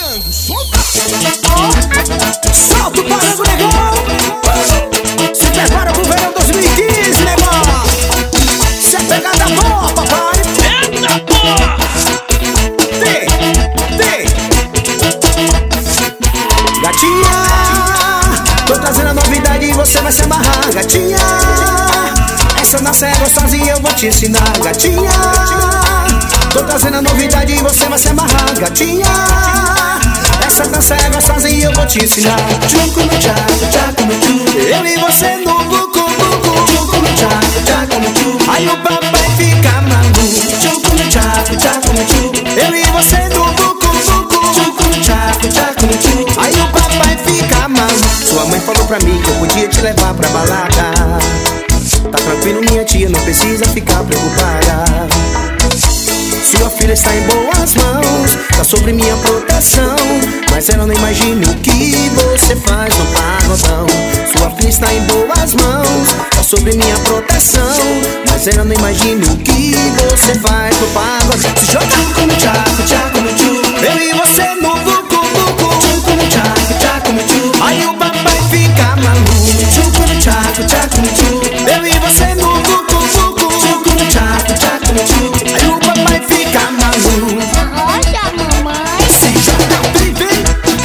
parango, solta! Solta o parango, negão! Se prepara pro verão 2015, negão! Se é pegada boa, papai! Eita porra! Gatinha, tô trazendo a novidade e você vai se amarrar. Gatinha, essa dança é gostosinha, eu vou te ensinar. Gatinha, tô trazendo a novidade e você vai se amarrar. Gatinha, essa dança é gostosinha, eu vou te ensinar. Tchucu no tchaco, tchaco no tchu. Eu e você no bucu, bucu. Tchucu no tchaco, tchaco no tchu. Aí o papai fica maluco. Tchucu no tchaco, tchaco no tchu. Eu e você no bucu, bucu. Tchucu no tchaco, tchaco no tchu. Aí o papai fica maluco. Sua mãe falou pra mim que eu podia te levar pra balada. Tá tranquilo, minha tia, não precisa ficar preocupada. Sua filha está em boas mãos, tá sobre minha proteção. Mas ela não imagina o que você faz no pagodão. Sua filha está em boas mãos, tá sobre minha proteção. Mas ela não imagina o que você faz no pagodão. Se joga no tchaco, tchaco no tchu. Eu e você no bucu, bucu. Tchucu no tchaco, tchaco no tchu. Aí o papai fica maluco. Tchucu no tchaco, tchaco no tchu. Eu e você no bucu, bucu. Tchucu no tchaco, tchaco no tchu. Aí o papai fica maluco. Arrocha, mamãe. Se joga, vem.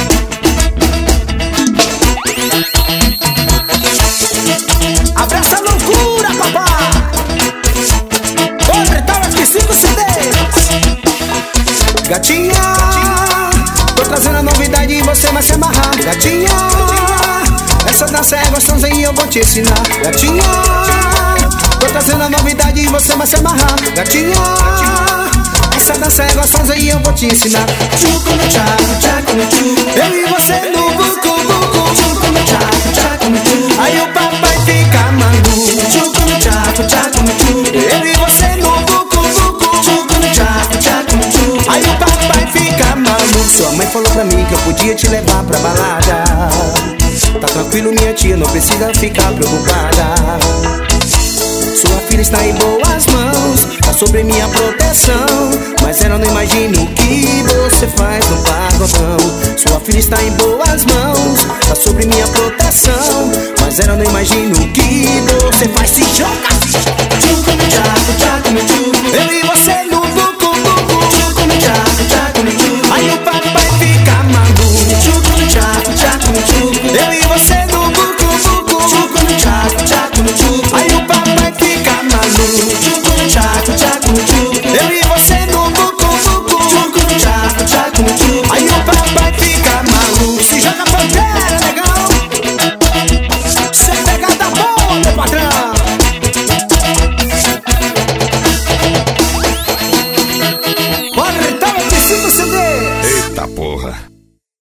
Abraça a loucura, papai. Completar aqui 5 CDs. Gatinha, tô trazendo a novidade e você vai se amarrar. Gatinha, essa dança é gostosa e eu vou te ensinar. Gatinha, tô trazendo a novidade e você vai se amarrar. Gatinha, essa dança é gostosa e eu vou te ensinar. Tchucu no tchaco, tchaco no tchu. Eu e você no bucu, bucu. Tchucu no tchaco, tchaco no tchu. Aí o papai fica maluco. Tchucu no tchaco, tchaco no tchu. Eu e você no bucu, bucu. Tchucu no tchaco, tchaco no tchu. Aí o papai fica maluco. Sua mãe falou pra mim que eu podia te levar pra balada. Tá tranquilo, minha tia, não precisa ficar preocupada. Sua filha está em boas mãos, tá sobre minha proteção. Mas ela não imagina o que você faz no pagodão. Sua filha está em boas mãos, tá sobre minha proteção. Mas ela não imagina o que você faz. Se joga, tchucu no tchaco, tchaco no tchu. Eu e você